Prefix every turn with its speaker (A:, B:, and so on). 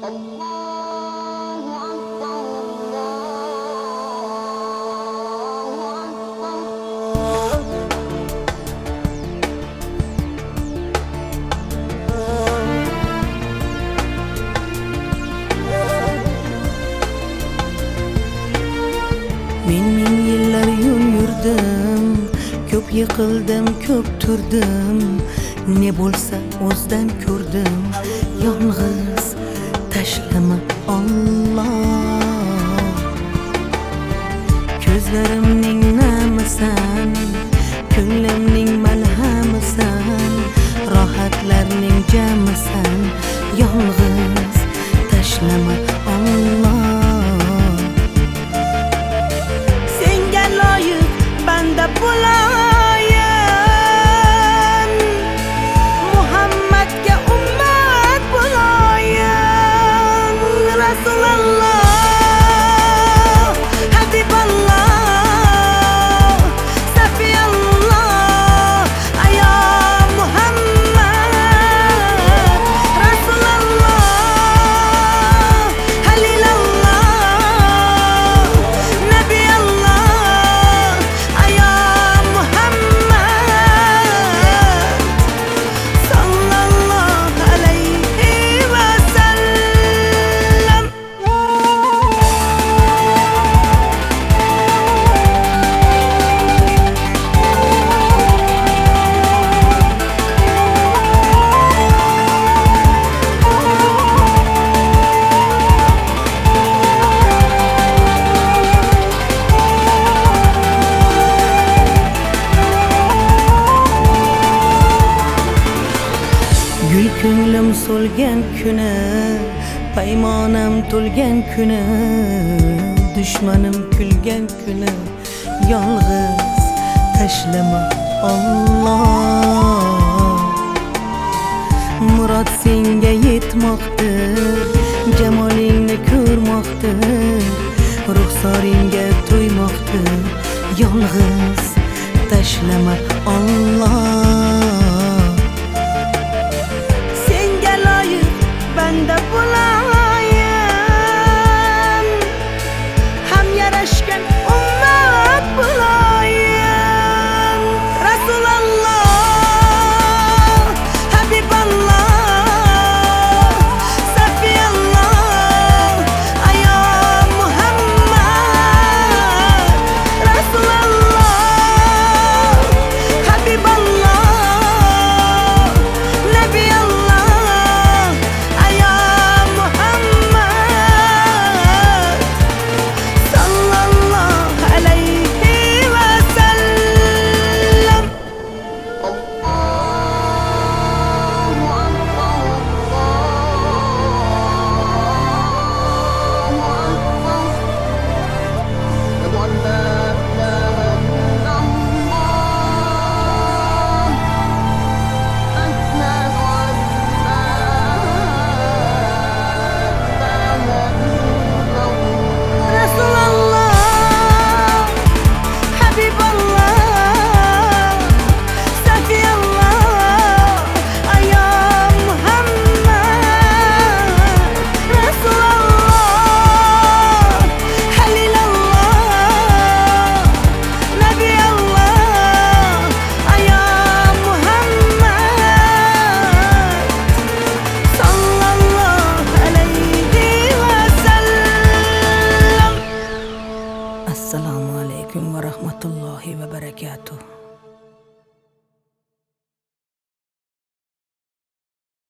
A: Men ming yillar yo'l yurdim, ko'p yiqildim, ko'p turdim. Ne bo'lsa o'zdan ko'rdim. Yolg'iz tashlama Alloh. Ko'zlarimning namisan, ko'nglimning malhamisan, rohatlarning jamisan. Yolg'iz tashlama Alloh. Banda bo'layin, Muhammadga ummat bo'layin. Rasululloh, Habiballoh, Safiyalloh, ayo Muhammad. Rasululloh, Halilalloh, Nabiyalloh, gül ko'nglim so'lgan kuni, paymonam to'lgan kuni, dushmanim kulgan kuni. Yolg'iz tashlama Alloh. Murod senga yetmoqdir, jamolingni ko'rmoqdir, ruxsoringga to'ymoqdir. Yolg'iz tashlama Alloh. Banda bo'layin, ham yarashgan ummat bo'layin. Rasululloh, Habiballoh, Safiyalloh, ayo Muhammad. Rasululloh, Habiballoh, Nabiyalloh, Assalomu alaykum va rahmatullohi va barakatuh.